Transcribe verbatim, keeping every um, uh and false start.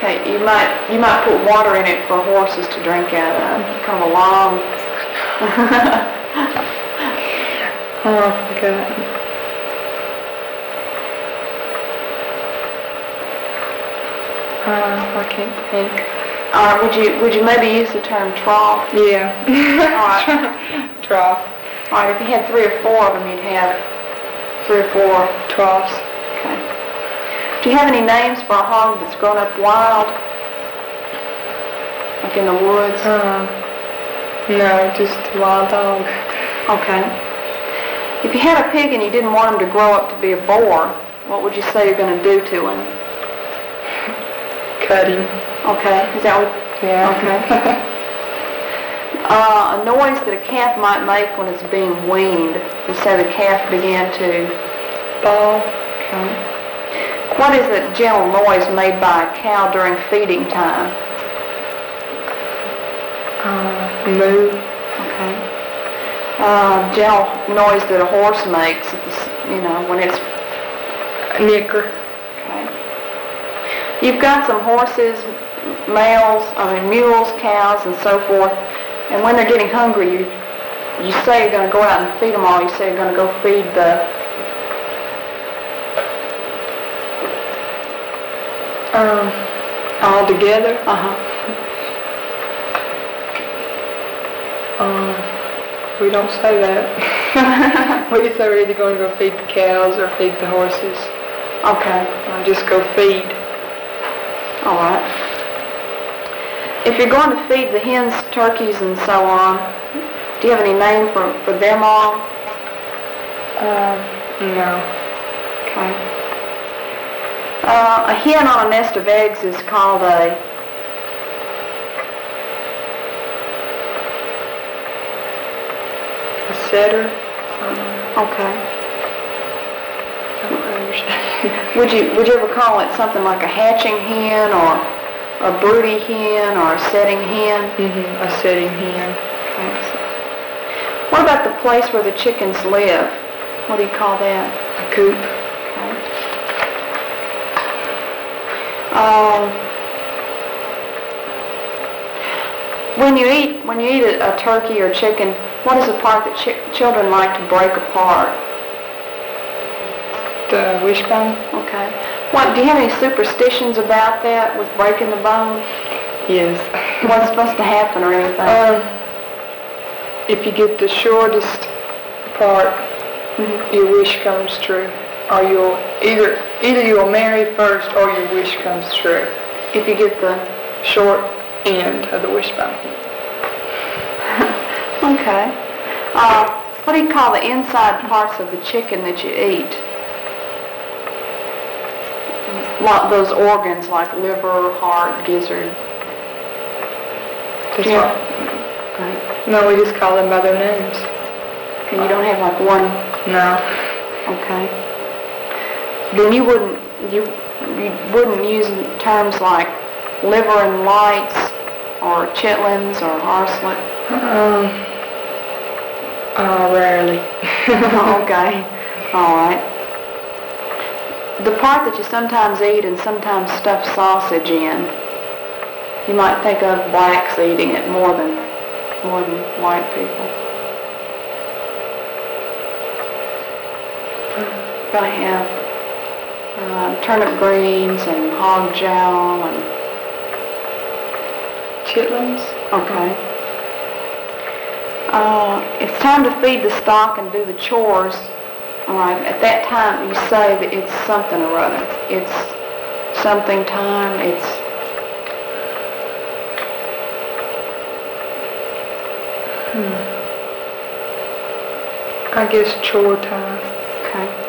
Okay, you might you might put water in it for horses to drink out of. Kind of a long. Oh, I forgot. Uh, I can't think. All right, would you would you maybe use the term trough? Yeah. All right. Trough. All right, if you had three or four of them, you'd have three or four troughs. Okay. Do you have any names for a hog that's grown up wild? Like in the woods? Um, no, just a wild dog. Okay. If you had a pig and you didn't want him to grow up to be a boar, what would you say you're going to do to him? Cut him. Okay. Is that what? Yeah. Okay. uh, a noise that a calf might make when it's being weaned. You say the calf began to bawl. Okay. What is a gentle noise made by a cow during feeding time? Uh, moo. Okay. Uh, gentle noise that a horse makes, at the, you know, when it's nicker. Okay. You've got some horses, males, I mean mules, cows, and so forth, and when they're getting hungry, you you say you're going to go out and feed them all. You say you're going to go feed the um all together. Uh huh. Um, we don't say that. We say we're either going to go feed the cows or feed the horses. Okay. Or just go feed. All right. If you're going to feed the hens, turkeys, and so on, do you have any name for, for them all? Um, no. Okay. Uh, a hen on a nest of eggs is called a A setter. Um, okay. I don't understand. Would you would you ever call it something like a hatching hen or a broody hen or a setting hen? Mm-hmm. A setting hen. Okay. What about the place where the chickens live? What do you call that? A coop. Okay. Um, when you eat when you eat a, a turkey or chicken, what is the part that ch- children like to break apart? The wishbone. Okay. What, do you have any superstitions about that with breaking the bone? Yes. What's supposed to happen or anything? Um, if you get the shortest part, mm-hmm. your wish comes true. Or you'll either either you'll marry first or your wish comes true. If you get the short end of the wishbone. Okay. Uh, what do you call the inside parts of the chicken that you eat? Like those organs like liver, heart, gizzard. Just yeah. Right. No, we just call them by their names. And you don't have like one? No. Okay. Then you wouldn't you you wouldn't use terms like liver and lights or chitlins or harslet? Um. Uh, rarely. Okay. All right. The part that you sometimes eat and sometimes stuff sausage in, you might think of blacks eating it more than more than white people. Gonna have uh, turnip greens and hog jowl and chitlins. Okay. Uh, it's time to feed the stock and do the chores. All right. At that time, you say that it's something or other. It's something time. It's hmm. I guess chore time. okay.